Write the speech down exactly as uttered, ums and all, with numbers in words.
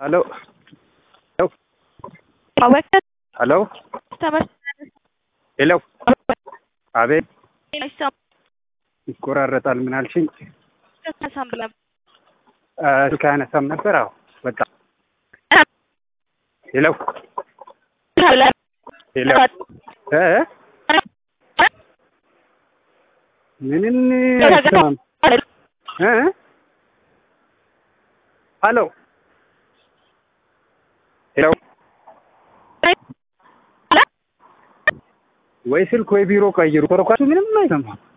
Hello hello አወቀ hello hello አቤት ይቆራረጣል ምን አልሽኝ? ተሳምብለም ስልክ አያነሳም ነበር። አዎ በቃ ሄሎ ሄሎ እ ምንም አይሰማም እ ሄሎ ሄሎ ወይ ስልክ ወይ ቢሮ ቀይሩ። ተረኳችሁ ምንም አይሰማም።